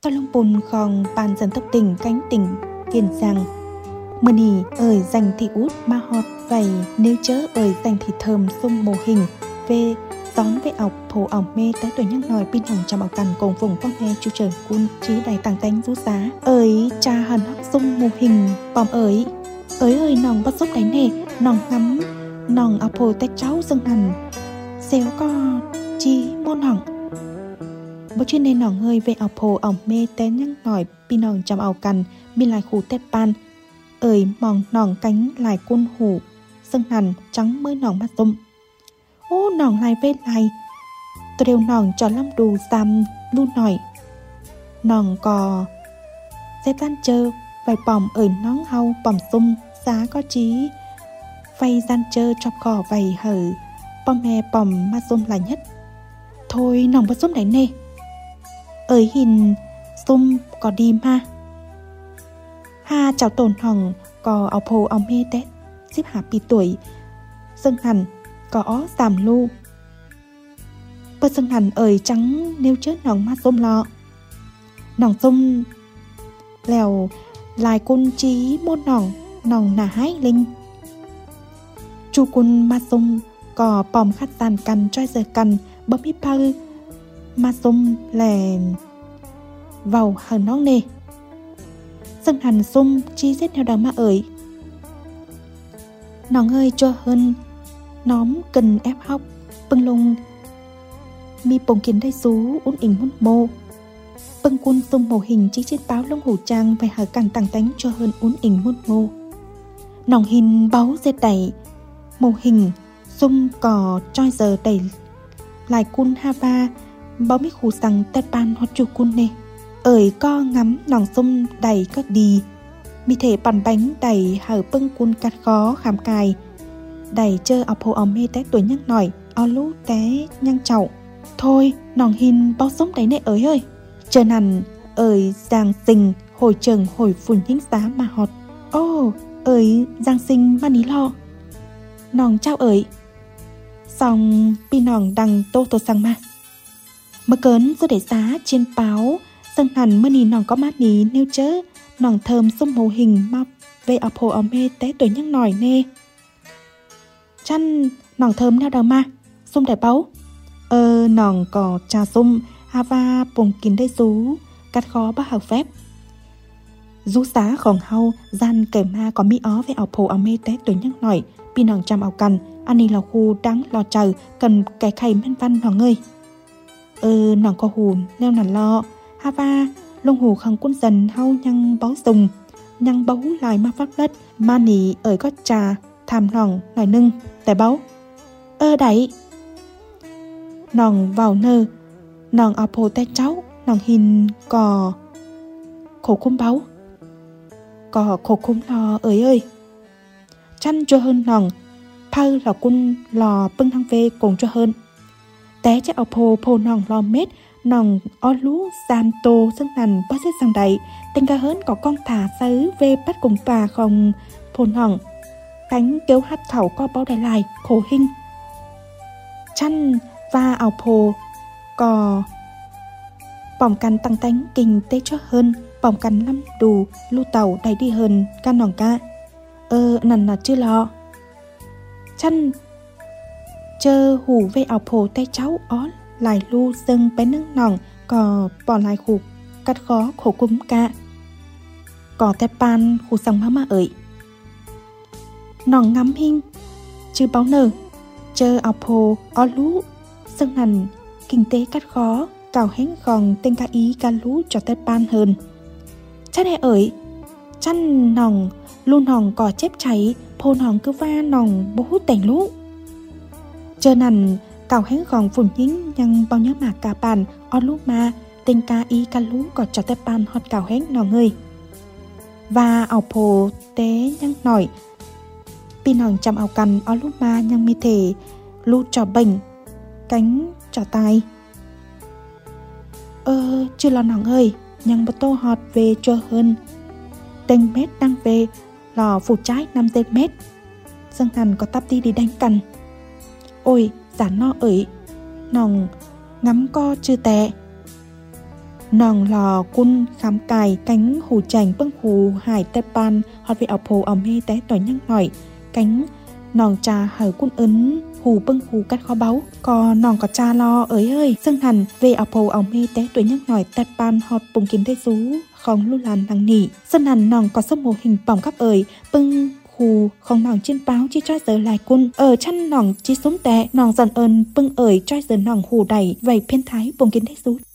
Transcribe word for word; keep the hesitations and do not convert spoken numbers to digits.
có lông bùn khòng bàn dân tộc tỉnh cánh tỉnh Kiên Giang. Mơ nì ơi dành thị út ma họt vậy nếu chớ ơi dành thị thơm sung mô hình về đón với ọc phổ ổng mê tới tuổi nhắc nòi pin hồng trong ọc cằn cùng vùng phong he chu trời cun trí đầy tàng tánh rú giá ơi cha hần hóc sung mô hình bòm ơi ơi ơi nòng bắt xúc đánh nè nòng ngắm nòng ọc phổ tách cháu dâng hẳn xéo co chi môn hỏng bố chuyên nên nòng hơi về ọc phổ ổng mê té nhắc nòi pin hồng trong ọc cằn min lại khu tết pan ơi mong nòng cánh lại cun hủ dâng hẳn trắng mới nòng mắt rung ô nòng lại về lại tôi đều nòng cho lắm đủ giam luôn nổi nòng cò sẽ tan chơ vài bòm ở nón hau bòm sung giá có chí vay gian chơ chọc cỏ vầy hở bòm hè bòm ma sung là nhất thôi nòng bắt sung đánh nè ơi hình sung có đi ma ha chào tồn hỏng có áo phô áo mê tết xếp hạ pi tuổi dâng hẳn có giảm lưu bơ dâng hẳn ơi trắng nêu chết nòng ma sung lọ nòng sung lèo lại côn trí môn nòng nòng nà hái linh chu cun ma sung có bòm khát tàn cằn trai giờ cằn bấm hít pơ ma sung lè vào hờ nón nè dâng hẳn sung chi giết theo đằng ma ơi nòng ơi cho hơn nóm cần ép hóc bưng lung mi bồng kiến đây xú uốn ỉnh mút mô bưng cun sung màu hình chỉ trên báo lông hủ trang về hở cằn tàng tánh cho hơn uốn ỉnh mút mô nòng hình báu dệt đẩy màu hình sung cò troi giờ đẩy lại cun hava báo mi khủ rằng tét ban hoặc chu cun nè ơi co ngắm nòng sung đẩy các đi mi thể bàn bánh đẩy hở bưng cun cắt khó khám cài đẩy chơ ọc hồ ổng mê té tuổi nhắc nổi ao lú té nhăng chậu thôi nòng hin bao sống đấy nè ơi ơi chờ nằn ơi giang sinh hồi trường hồi phùn hính giá mà họt ô ơi giang sinh mà ní lo nòng trao ơi xong pi nòng đằng tô tô sang mà mơ cớn rồi để giá trên báo dâng hẳn mơ nì nòng có mát ní nêu chớ nòng thơm sông màu hình mà về ọc hồ ổng mê té tuổi nhắc nổi nè chăn nòng thơm nào đâu mà sung để báu ơ nòng có trà sung hava bùng kín đây rú cắt khó bác học phép rú xá khổng hau gian kẻ ma có mi ó về ảo phổ ảo mê té tuổi nhắc nổi pi nòng trăm ảo cằn anh đi là khu đáng lo chờ cần cái khay men văn nòng ơi ơ nòng có hùn neo nàn lo hava lông hù khăng quân dần hau nhăng báu dùng nhăng báu lại ma pháp lất ma nỉ ở có trà tham nòng nòi nưng tại báu ơ đấy nòng vào nơ nòng áo phô tay cháu nòng hình cò khổ khung báu cò khổ khung lò ơi ơi chăn cho hơn nòng phơ là quân lò bưng thăng về cùng cho hơn té chắc áo phô phô nòng lò mết nòng o lú giam tô sân nằn bớt xếp sang đầy tên ca hớn có con thả sứ về bắt cùng bà không phô nòng cánh kêu hát thảo co bao đài lại khổ hình chăn và ảo phô cò bỏng cắn tăng tánh kinh tế cho hơn bỏng cắn lắm đủ lưu tàu đầy đi hơn can nòng ca ơ nằn là chưa lo chăn chơ hủ về ảo phô tay cháu ó lại lưu dâng bé nâng nòng cò bỏ lại khủ cắt khó khổ cúm ca cò tép pan khủ sang má má ơi nòng ngắm hình chứ báo nở chơ ảo phô ó lú sân nằn kinh tế cắt khó cào hén còn tên ca ý ca lú cho tép ban hơn chắc này ơi chăn nòng luôn nòng cò chép cháy phô nòng cứ va nòng bố hút tành lú chơ nằn cào hén còn phùn nhính nhăng bao nhớ mà cả bàn ó lú ma tên ca ý ca lú có cho tép ban hot cào hén nòng ơi và ảo phô tế nhăng nổi pin hằng chăm ảo cằn ó lú ma nhăng mi thể lú trò bệnh cánh trò tai ơ chưa lo nòng ơi nhăng bơ tô họt về cho hơn tên mét đang về lò phủ trái năm tên mét dâng hẳn có tắp đi đi đánh cằn ôi giả no ơi nòng ngắm co chưa tệ nòng lò cun khám cài cánh hù chành bưng hù hải tê pan hot vị ảo phù ảo mê té tỏi nhăng hỏi cánh nòng trà hở cun ấn hù bưng hù cắt khó báu có nòng có cha lo ới ơi sưng hẳn về ảo phù ảo mê té tuổi nhăng hỏi tê pan hot bùng kín đê rú không lưu làn năng nỉ sân hẳn nòng có sông hồ hình bỏng khắp ơi bưng hù không nòng trên báo chi trói giờ lại cun ở chăn nòng chi sống tệ nòng dần ơn bưng ơi trói giờ nòng hù đầy vậy phiên thái bùng kín đê rú